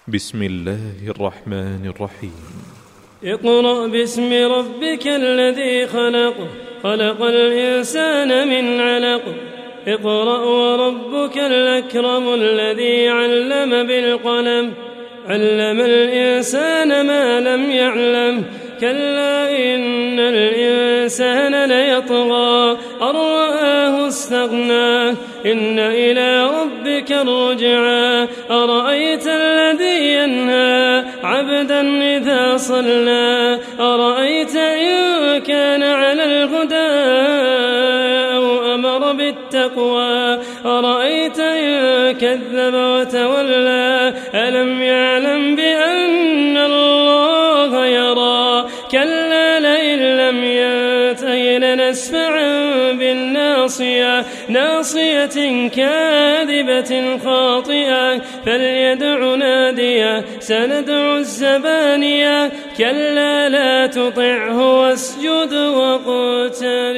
بسم الله الرحمن الرحيم. اقرأ باسم ربك الذي خلق، خلق الإنسان من علق. اقرأ وربك الأكرم الذي علم بالقلم، علم الإنسان ما لم يعلم. كلا إن الإنسان ليطغى أن رآه استغنى، إن إلى ربك الرجعى. أرأيت الذي ينهى عبدا إذا صلى، أرأيت إن كان على الهدى أو أمر بالتقوى، أرأيت إن كذب وتولى. ألم يعلم بأن الله يرى، كلا لئن لم ينته لنسفعا بالناصية، ناصية كاذبة خاطئة. فليدع ناديه، سندع الزبانية. كلا لا تطعه واسجد واقترب.